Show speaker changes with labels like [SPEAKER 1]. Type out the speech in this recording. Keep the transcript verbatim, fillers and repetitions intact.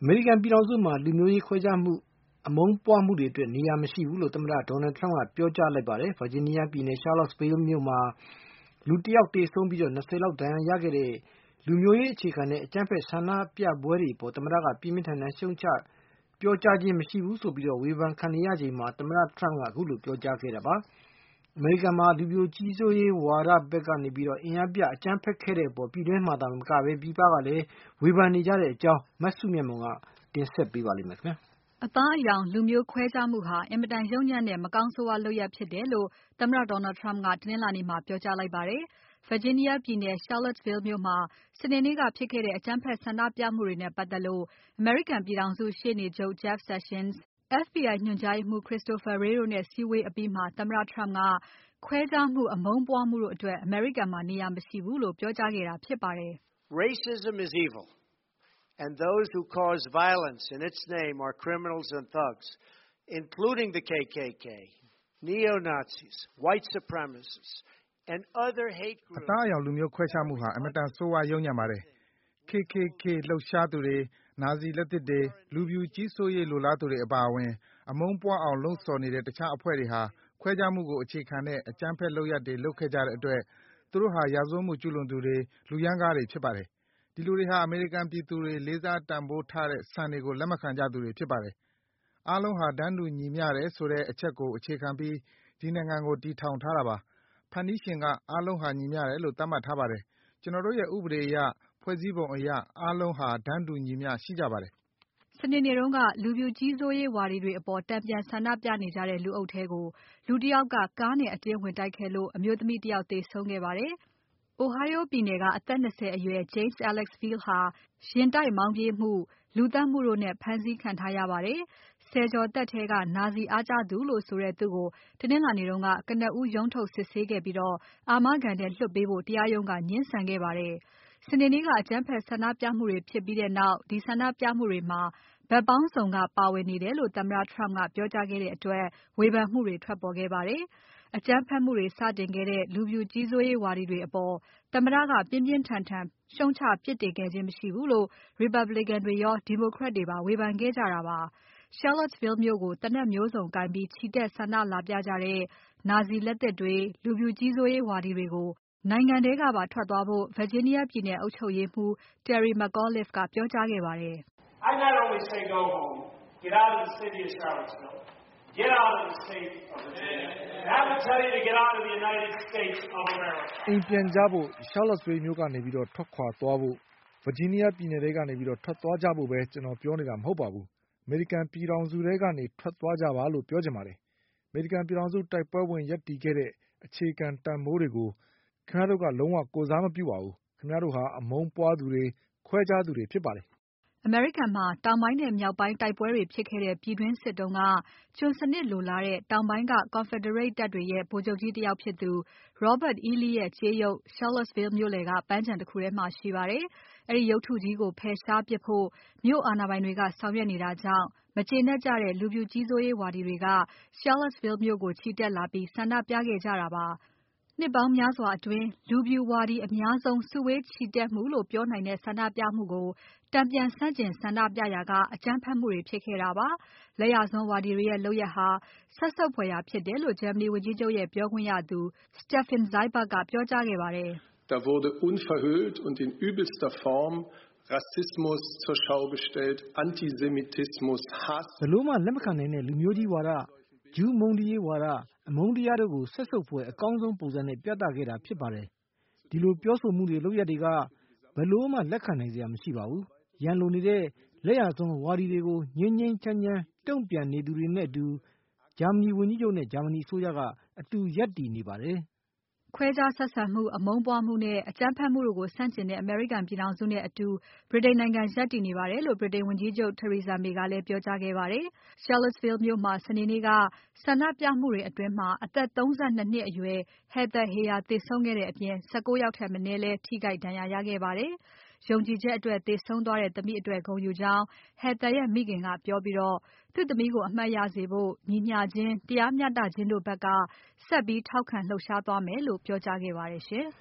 [SPEAKER 1] အမေရိကန်ပြည်ထောင်စုမှာလူမျိုးရေးခွဲခြားမှုအမုန်းပွားမှုတွေအတွက်နေရာမရှိဘူးလို့သမ္မတ Donald Trump ကပြောကြားလိုက်ပါတယ်။ Virginia ပြည်နယ် Charlottesville မြို့မှာလူတစ်ယောက်သေဆုံးပြီး၂၀လောက်ဒဏ်ရာရခဲ့တဲ့လူမျိုးရေးအခြေခံတဲ့အကြမ်းဖက်ဆန္ဒပြပွဲတွေအပေါ်သမ္မတကပြင်းပြင်းထန်ထန်ရှုတ်ချပြောကြားခြင်းမရှိဘူးဆိုပြီးဝေဖန်ခံနေရချိန်မှာသမ္မတ Trump ကအခုလိုပြောကြားခဲ့တာပါ။ အမေရိကန်မှာလူမျိုးကြီးစိုးရေးဝါဒဘက်ကနေပြီးတော့အင်အားပြအကြမ်းဖက်ခဲ့တဲ့အပေါ်ပြည်တွင်းမှာသာမကပဲပြည်ပကလည်းဝေဖန်နေကြတဲ့အကြောင်းမစုမြတ်မွန်ကတင်ဆက်ပေးပါလိမ့်မယ်ခင်ဗျာ
[SPEAKER 2] ။အသားအရောင်လူမျိုးခွဲခြားမှုဟာအင်မတန်ယုတ်ညံ့တဲ့မကောင်းဆိုးဝါးလုပ်ရပ်ဖြစ်တယ်လို့သမ္မတ Donald Trump ကတနင်္လာနေ့မှာပြောကြားလိုက်ပါတယ်။ Virginia ပြည်နယ် Charlottesville မြို့မှာစနေနေ့ကဖြစ်ခဲ့တဲ့အကြမ်းဖက်ဆန္ဒပြမှုတွေနဲ့ပတ်သက်လို့အမေရိကန်ပြည်ထောင်စုရှေ့နေချုပ် Jeff Sessions, F B I ညွှန်ကြားရေးမှူး Christopher Wray တို့နဲ့စည်းဝေးအပြီးမှာသမ္မတ Trump ကခွဲခြားမှုအမုန်းပွားမှုတို့အတွက်အမေရိကန်မှာနေရာမရှိဘူးလို့ပြောကြားခဲ့တာဖြစ်ပါတယ်
[SPEAKER 3] ။ Racism is evil and those who cause violence in its name are criminals and thugs, including the K K K, neo-Nazis, white supremacists and other hate groups.
[SPEAKER 4] အသားအရောင်လူမျိုးခွဲခြားမှုဟာအင်မတန်ဆိုးဝါးယုတ်ညံ့ပါတယ်။ K K K လှုပ်ရှားသူတွေ၊နာဇီလက်သစ်တွေ၊လူဖြူကြီးစိုးရေးလိုလားသူတွေအပါအဝင်အမုန်းပွားအောင်လှုံ့ဆော်နေတဲ့တခြားအဖွဲ့တွေဟာခွဲခြားမှုကိုအခြေခံတဲ့အကြမ်းဖက်လုပ်ရပ်တွေလုပ်ခဲ့ကြတဲ့အတွက်သူတို့ဟာရာဇဝတ်မှုကျူးလွန်သူတွေ၊လူရမ်းကားတွေဖြစ်ပါတယ်။ဒီလူတွေဟာအမေရိကန်ပြည်သူတွေလေးစားတန်ဖိုးထားတဲ့စံတွေကိုလက်မခံကြသူတွေဖြစ်ပါတယ်။အားလုံးဟာတန်းတူညီမျှတယ်ဆိုတဲ့အချက်ကိုအခြေခံပြီးဒီနိုင်ငံကိုတည်ထောင်ထားတာပါ။ဖန်တီးရှင်ကအားလုံးဟာညီမျှတယ်လို့သတ်မှတ်ထားပါတယ်။ကျွန်တော်တို့ရဲ့ဥပဒေအရ၊ဖွဲ့စည်းပုံအရအားလုံးဟာတန်းတူညီမျှရှိကြပါတယ်
[SPEAKER 2] ။စနေနေ့တုန်းကလူဖြူကြီးစိုးရေးဝါဒီတွေအပေါ်တန်ပြန်ဆန္ဒပြနေကြတဲ့လူအုပ်ထဲကိုလူတစ်ယောက်ကကားနဲ့အတင်းဝင်တိုက်ခဲ့လို့အမျိုးသမီးတစ်ယောက်သေဆုံးခဲ့ပါတယ်။ Ohio ပြည်နယ်ကအသက်၂၀အရွယ် James Alex Field ဟာယာဉ်တိုက်မောင်းပြေးမှု၊လူသတ်မှုတို့နဲ့ဖမ်းဆီးခံထားရပါတယ်။ဆယ်ကျော်သက်ထဲကနာဇီအားကျသူလို့ဆိုတဲ့သူကိုတနင်္လာနေ့ကကနဦးရုံးထုတ်စစ်ဆေးခဲ့ပြီးအာမခံနဲ့လွှတ်ပေးဖို့တရားရုံးကငြင်းဆန်ခဲ့ပါတယ်။စနေနေ့ကအကြမ်းဖက်ဆန္ဒပြမှုတွေဖြစ်ပြီးနောက်ဒီဆန္ဒပြမှုတွေမှာဘက်ပေါင်းစုံကပါဝင်နေတယ်လို့သမ္မတ Trump ကပြောကြားခဲ့တဲ့အတွက်ဝေဖန်မှုတွေထွက်ပေါ်ခဲ့ပါတယ်။အကြမ်းဖက်မှုတွေစတင်ခဲ့တဲ့လူဖြူကြီးစိုးရေးဝါဒီတွေအပေါ်သမ္မတကပြင်းပြင်းထန်ထန်ရှုတ်ချပြစ်တင်ခဲ့ခြင်းမရှိဘူးလို့ Republican တွေရော Democrat တွေပါဝေဖန်ခဲ့ကြတာပါ။ Charlottesville မြို့ကိုသေနတ်မျိုးစုံကိုင်ပြီးချီတက်ဆန္ဒလာပြကြတဲ့နာဇီလက်သစ်တွေ၊လူဖြူကြီးစိုးရေးဝါဒီတွေကိုနိုင်ငံထဲကပါထွက်သွားဖို့ Virginia ပြည်နယ်အုပ်ချုပ်ရေးမှူး Terry McAuliffe ကပြောကြားခဲ့ပါတယ်
[SPEAKER 5] ။ I not only say go home, get out of the city of Charlottesville, get out of the state of Virginia. And I would tell you to get out of the United States of America.
[SPEAKER 1] အိမ်ပြန်ကြဖို့ Charlottesville မြို့ကနေပြီးတော့ထွက်ခွာသွားဖို့ Virginia ပြည်နယ်ထဲကနေပြီးတော့ထွက်သွားကြဖို့ပဲကျွန်တော်ပြောနေတာမဟုတ်ပါဘူး။အမေရိကန်ပြည်ထောင်စုထဲကနေထွက်သွားကြပါလို့ပြောချင်ပါတယ်။အမေရိကန်ပြည်ထောင်စုတိုက်ပွဲဝင်ရပ်တည်ခဲ့တဲ့အခြေခံတန်ဖိုးတွေကိုခင်ဗျားတို့ကလုံးဝကိုယ်စားမပြုပါဘူး။ခင်ဗျားတို့ဟာအမုန်းပွားသူတွေခွဲခြားသူတွေဖြစ်ပါတယ်
[SPEAKER 2] အမေရိကန်မှာတောင်ပိုင်းနဲ့မြောက်ပိုင်းတိုက်ပွဲတွေဖြစ်ခဲ့တဲ့ပြည်တွင်းစစ်တုန်းကကျွန်စနစ်လိုလားတဲ့တောင်ပိုင်းက Confederate တပ်တွေရဲ့ဗိုလ်ချုပ်ကြီးတယောက်ဖြစ်သူ Robert E. Lee ရဲ့ကြေးရုပ် Charlottesville မြို့လယ်ကပန်းခြံတခုထဲမှာရှိပါတယ်။အဲဒီရုပ်တုကြီးကိုဖယ်ရှားပစ်ဖို့မြို့အာဏာပိုင်တွေကဆောင်ရွက်နေတာကြောင့်မကျေနပ်ကြတဲ့လူဖြူကြီးစိုးရေးဝါဒီတွေက Charlottesville မြို့ကိုချီတက်လာပြီးဆန္ဒပြခဲ့ကြတာပါ။နှစ်ပေါင်းများစွာအတွင်းလူဖြူဝါဒီအများဆုံးစုဝေးချီတက်မှုလို့ပြောနိုင်တဲ့ဆန္ဒပြမှုကိုတန်ပြန်ဆန့်ကျင်ဆန္ဒပြရာကအကြမ်းဖက်မှုတွေဖြစ်ခဲ့တာပါ။လက်ယာစွန်းဝါဒီတွေရဲ့လုပ်ရပ်ဟာစက်ဆုပ်ဖွယ်ရာဖြစ်တယ်လို့ဂျာမနီဝန်ကြီးချုပ်ရဲ့ပြောခွင့်ရသူ Steffen Seibert ကပြောကြားခဲ့ပါတယ်
[SPEAKER 6] ။ Da wurde unverhüllt und in übelster Form Rassismus zur Schau gestellt, Antisemitismus, Hass.
[SPEAKER 1] ဘယ်လိုမှလက်မခံနိုင်တဲ့လူမျိုးကြီးဝါဒ၊ဂျူးမုန်းတီးရေးဝါဒ၊အမုန်းတရားတို့ကိုစက်ဆုပ်ဖွယ်အကောင်းဆုံးပုံစံနဲ့ပြသခဲ့တာဖြစ်ပါတယ်။ဒီလိုပြောဆိုမှုတွေလုပ်ရပ်တွေကဘယ်လိုမှလက်ခံနိုင်စရာမရှိပါဘူး။ရန်လိုနေတဲ့လက်ယာစွန်းဝါဒီတွေကိုငြိမ်းငြိမ်းချမ်းချမ်းတုံ့ပြန်နေသူတွေနဲ့အတူဂျာမနီဝန်ကြီးချုပ်နဲ့ဂျာမနီအစိုးရကအတူရပ်တည်နေပါတယ်။
[SPEAKER 2] ခွဲခြားဆက်ဆံမှု၊အမုန်းပွားမှုနဲ့အကြမ်းဖက်မှုတို့ကိုဆန့်ကျင်တဲ့အမေရိကန်ပြည်ထောင်စုနဲ့အတူဗြိတိန်နိုင်ငံရပ်တည်နေပါတယ်လို့ဗြိတိန်ဝန်ကြီးချုပ် Theresa May ကလည်းပြောကြားခဲ့ပါတယ်။ Charlottesville မြို့မှာစနေနေ့ကဆန္ဒပြမှုတွေအတွင်းအသက်၃၂နှစ်အရွယ် Heather Heyer သေဆုံးခဲ့တဲ့အပြင်၁၉ယောက်ထက်မနည်းလည်းထိခိုက်ဒဏ်ရာရခဲ့ပါတယ်။ယုံကြည်ချက်အတွက်သေဆုံးသွားတဲ့သမီးအတွက်ဂုဏ်ယူကြောင်း Heather ရဲ့မိခင်ကပြောပြီးသူ့သမီးကိုအမှတ်ရစေဖို့ညီမျှခြင်း၊တရားမျှတခြင်းတို့ဘက်ကဆက်ပြီးထောက်ခံလှုပ်ရှားသွားမယ်လို့ပြောကြားခဲ့ပါတယ်ရှင်။